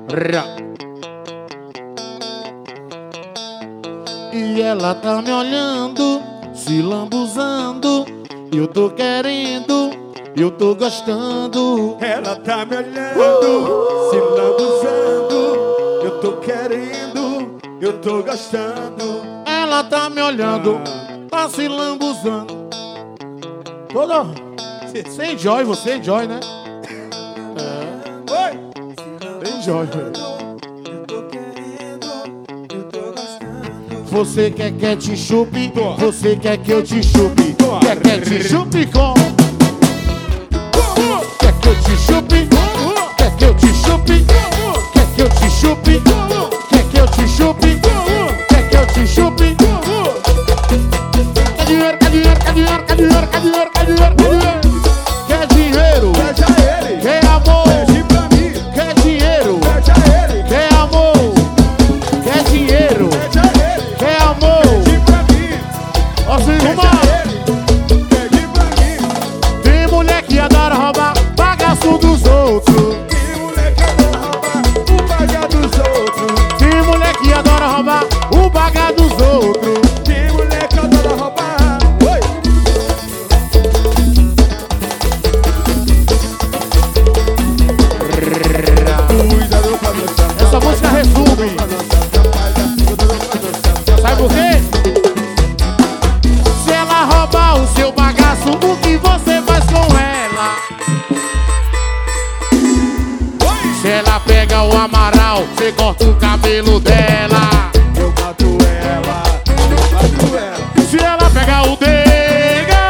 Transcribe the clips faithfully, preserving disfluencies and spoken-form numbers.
E ela tá me olhando, se lambuzando. Eu tô querendo, eu tô gostando. Ela tá me olhando, uh! se lambuzando. Eu tô querendo, eu tô gostando. Ela tá me olhando, ah. tá se lambuzando. Toda... Você enjoy, você enjoy, né? É. Oi! Enjoy, velho. Você quer que eu te chupe? Você quer que eu te chupe? Quer que eu te chupe com? Quer que eu te chupe? Quer que eu te chupe? Quer que eu te chupe? Quer que eu te chupe? Quer que eu te chupe? Quer dinheiro, quer dinheiro, quer dinheiro, quer dinheiro, quer dinheiro, quer dinheiro, quer dinheiro. Quer dinheiro? Pede a ele. Quer amor? Pede pra mim. Quer dinheiro? Pede a ele. Quer amor? Quer dinheiro? Pede a ele. Quer amor? Pede pra mim. Ó, se Pede arrumar. a ele. Pede pra mim. Tem mulher que adora roubar bagaço dos outros. Tem mulher que adora roubar o baga dos outros. Tem mulher que adora roubar o baga dos outros. Tem mulher que adora roubar. Oi. Cuidado pra dançar. Essa música resume. Sabe por quê? Se ela roubar o seu bagaço, o que você faz com ela? Se ela pega o Amaral, você corta o cabelo dela. Eu mato ela, eu mato ela. Se ela pega o Dega,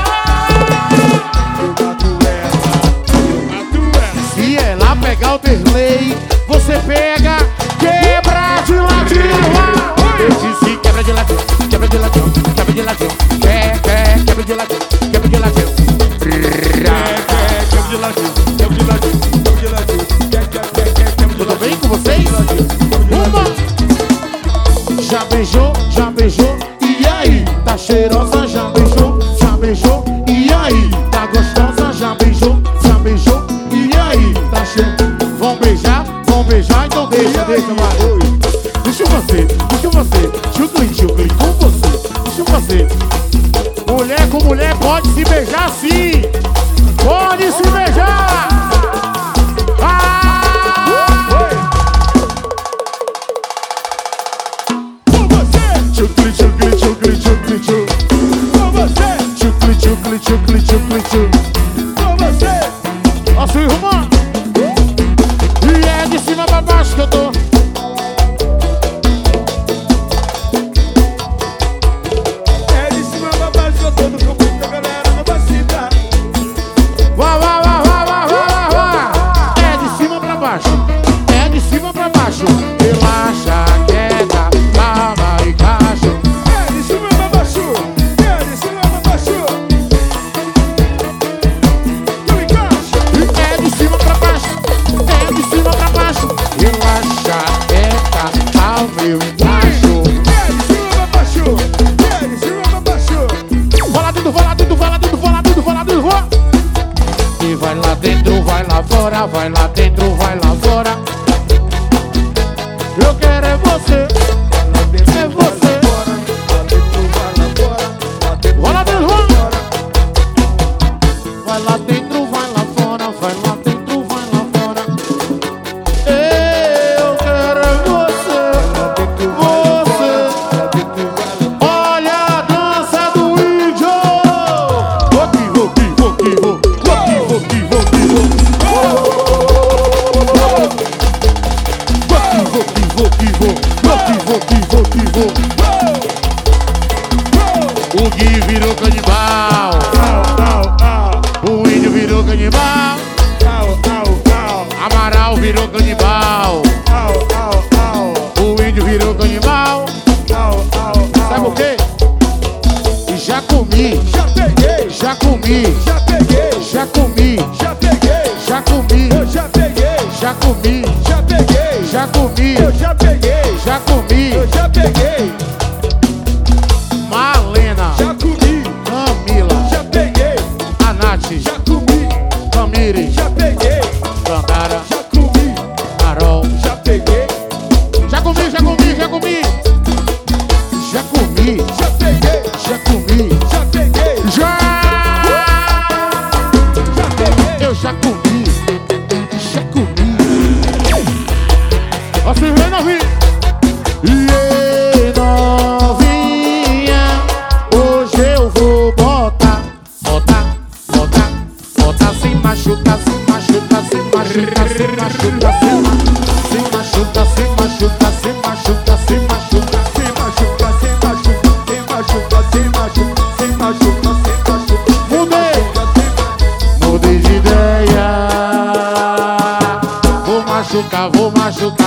Eu mato ela, eu mato ela. se ela pegar o Derlei, você pega, quebra de ladinho. Eu disse quebra de ladinho, quebra de ladinho, quebra de ladinho. Quer, quer, quebra de ladinho, quebra de ladinho. Quebra de ladinho, quebra de ladinho, quebra de ladinho. Tudo bem com vocês? Uma! Já beijou, já beijou, e aí? Tá cheirosa, já beijou, já beijou, e aí? Tá gostosa, já beijou, já beijou, e aí? Tá cheirosa. Vão beijar, vão beijar, então deixa, deixa, vai. Deixa eu fazer, deixa eu fazer, chucli, chucli, com você, deixa eu fazer. Mulher com mulher pode se beijar sim, pode se beijar. Ah! Chucli, chucli, chucli, chucli, chucli. Com você, Chucli, chucli, chucli, chucli, chucli. com você. Ó, sua irmã. E é de cima pra baixo que eu tô. É de cima pra baixo que eu tô no convite da galera não vai se dar. Vá, vá, vá, vá, vá, vá, vá. É de cima pra baixo. É de cima pra baixo. Relaxa, quieta, calma e caixa. É de cima pra baixo, é de cima pra baixo. Eu encaixo. É de cima pra baixo. É de cima pra baixo. Relaxa, quieta, calma e caixa. É de cima pra baixo, é de cima pra baixo. Vai lá dentro, vai lá dentro, vai lá dentro, vai lá dentro, vai lá dentro, vai. E vai lá dentro, vai lá fora, vai lá dentro, vai lá fora. Eu quero é você, é você. Vai lá dentro, vai. Vai lá dentro, vai lá fora, vai lá dentro, vai lá fora. Eu quero é você, você. Olha a dança do índio. Voqui, voqui, voqui, voqui, voqui, voqui, voqui. Voqui, voqui, voqui, voqui, voqui, voqui. O Gui virou canibal, o índio virou canibal, Amaral virou canibal, o índio virou canibal. Sabe por quê? Já comi, Já peguei, já comi, já peguei, já comi, já peguei, já comi, eu já peguei, já comi, já peguei, já comi, eu já peguei, já comi. eu já peguei, Malena, já comi, Camila, já peguei, a Nath, já comi, Camire, já peguei, Dandara, já comi, Carol, já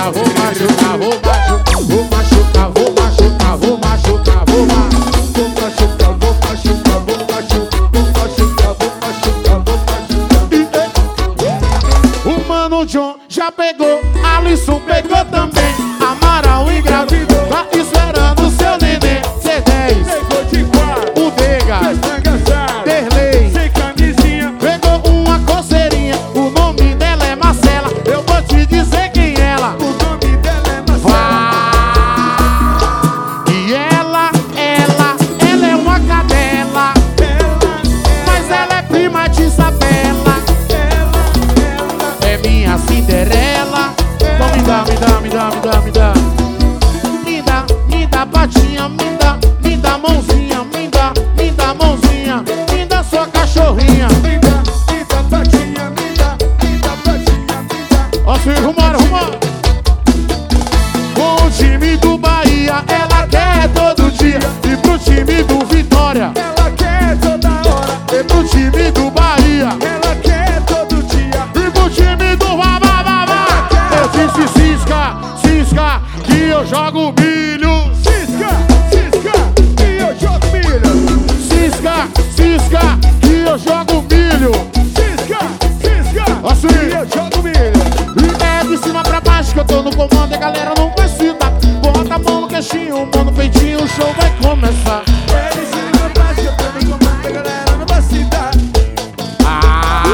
machucar, vou machucar, vou machucar, vou machucar, vou machucar, vou machucar, vou machucar, vou machucar, vou machucar, vou machucar, vou machucar, vou machucar. O Mano John já pegou, Alisson pegou também. Amaral engravidou, tá esperando o seu neném. C dez, Pegou de quatro, o Dega, Derlei, sem camisinha. pegou uma coceirinha. O nome dela é Marcela, eu vou te dizer quem ela. O nome dela é Marcela. E ela, ela, ela é uma cadela, Ela, mas ela é prima de Isabela. ela, ela. É minha Cinderela. Então me dá, me dá, me dá, me dá, me dá. Me dá, me dá patinha, me dá, me dá mãozinha, me dá, me dá mãozinha, me dá sua cachorrinha. Me dá, me dá patinha, me dá, me dá patinha, me dá. Ó, filho, rumora, rumora. Com o time do Bahia, ela quer todo dia. E pro time do Vitória, Ela quer toda hora, e pro time do Bahia, ela quer todo dia. e pro time do Babababá. Eu disse cisca, cisca, que eu jogo milho. Cisca, cisca, e eu jogo milho. Cisca, cisca, que eu jogo milho. Cisca, cisca, Assim. e eu jogo milho. E é de cima pra baixo que eu tô no comando e a galera não precisa. Bota a mão no queixinho, mão no peitinho, o show vai começar. É de cima pra baixo, eu tô no comando, a galera não vai se dar. Ah!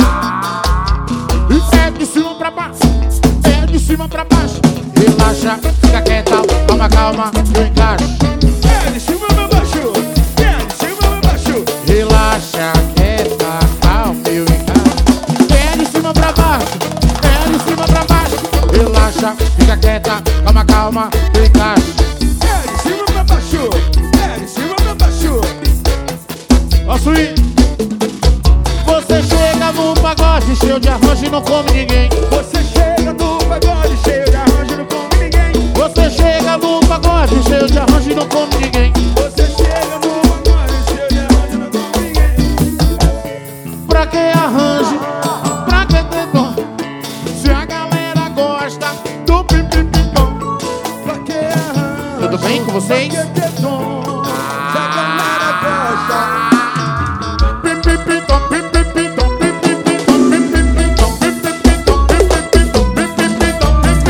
E é de cima pra baixo, é de cima pra baixo. Relaxa, fica quieta, calma, calma, eu encaixo. É de cima pra baixo, é de cima pra baixo. Relaxa, quieta, calma, eu encaixo. É de cima pra baixo, é de cima pra baixo. Relaxa, fica quieta, calma, calma, eu encaixo. É de cima pra baixo, é de cima pra baixo. Ó, swing. Você chega no pagode cheio de arranjo e não come ninguém. Você chega no pagode cheio de arranjo, não come ninguém. Você chega no pagode cheio de arranjo e não come ninguém. Você chega no pagode cheio de arranjo, não come ninguém. Pra que arranjo? Pra que tentou? Se a galera gosta do pim-pim-pim-pom. Pra que arranjo? Tudo bem com vocês? Pra que tom? Se a galera gosta. Pim-pim-pim-pom, pim-pim-pim-pom, pim-pim-pim-pom, pim-pim-pim-pom, pim-pim-pim-pom, pim-pim-pim-pom, pim-pim-pim-pom,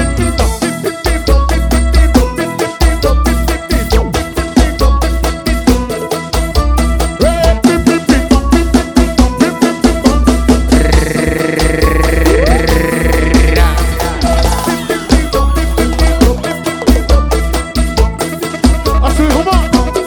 assim, rumor.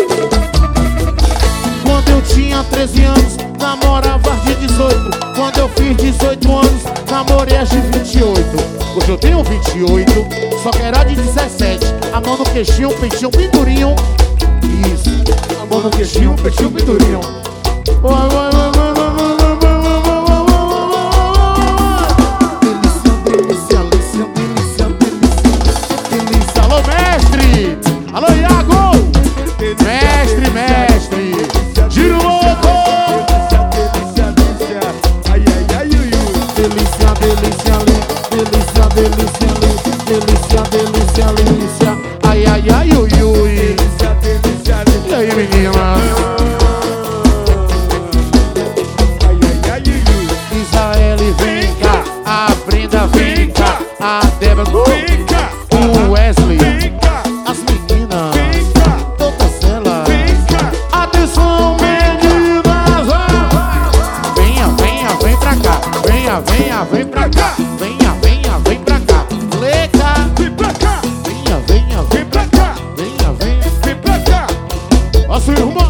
Quando eu tinha treze anos, namorava de dezoito. Quando eu fiz dezoito anos, namorei as de vinte e oito. Hoje eu tenho vinte e oito, só que era de dezessete. A mão no queixinho, peitinho, pinturinho. Isso, a mão no queixinho, peitinho, pinturinho. Vai, vai, vai, vai, vai, vai, vai, vai, vai, vai, vai. Delícia, delícia, delícia, delícia, delícia. Alô, mestre! Alô, Iago! Mestre, mestre! Giro louco! Delícia, delícia, ai, ai, ai, ui, ui. Delícia, delícia, li, delícia, delícia, li, delícia, delícia, delícia. Ai, ai, ai, ui, ui. Delícia, delícia, E aí, menina? ai, ai, ai, ui, ui. Israel, vem cá. A Brenda, vem cá. A Débora, Vem cá, o Wesley. vem cá, As meninas, vem cá, todas elas. vem cá. Atenção, meninas! Venha, venha, vem pra cá. Venha, venha, vem pra cá. Venha, venha, vem pra cá. Leca. Vem pra cá, Venha, venha, vem. vem pra cá, Venha, venha. vem pra cá. Ó, sua irmã.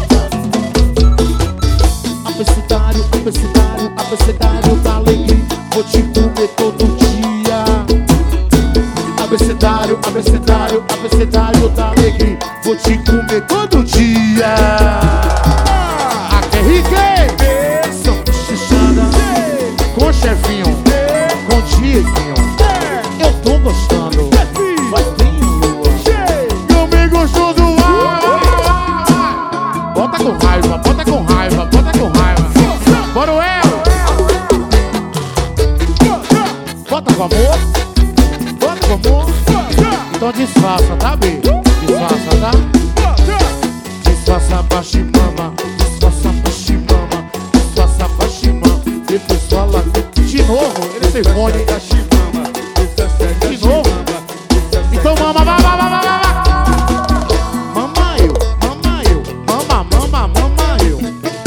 Abecedário, abecedário, abecedário da alegria. Vou te comer todo dia. Abecedário, abecedário, abecedário da alegria. Vou te comer todo dia. Aqui é Riquet. São chuchada. Com chefinho, com Dieguinho. Eu tô gostando. Vai bem, lua. Meu bem gostoso. Bota com raiva, bota com raiva, bota com raiva. Bora o El. Bota com amor. Bota com amor. baixo e mama, disfarça baixo e mama, disfarça baixo e mama. Depois fala de novo, ele tem fone. De novo. Então mama, mama, mama, mama. Mama eu, mama eu, mama, mama, mama eu.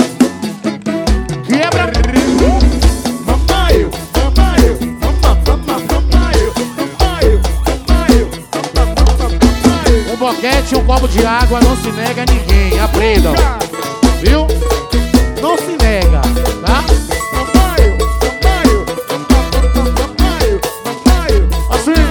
Quebra. Mama eu, mama eu, mama, mama, mama eu, mama eu, mama eu, mama, mama, mama eu. Um boquete e um copo de água não se nega a ninguém, aprendam. Viu? Não se nega, tá? Mama eu, mama eu, mama, mama eu, mama eu. Assim.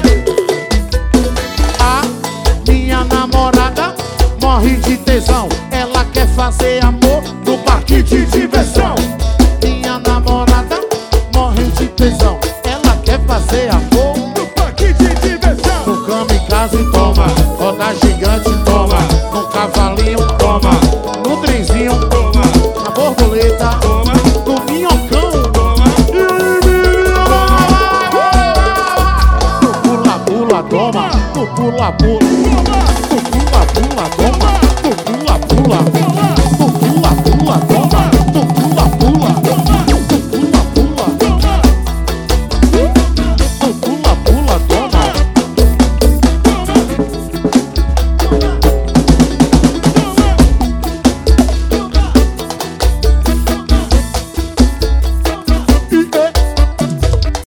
A minha namorada morre de tesão, ela quer fazer amor no parque de diversão. Minha namorada morre de tesão, ela quer fazer amor No parque de diversão. no kamikaze, toma, roda gigante, toma, no cavalinho, toma, no trenzinho, Toma, na borboleta, toma, no minhocão, toma. no pula-pula, toma, no pula-pula.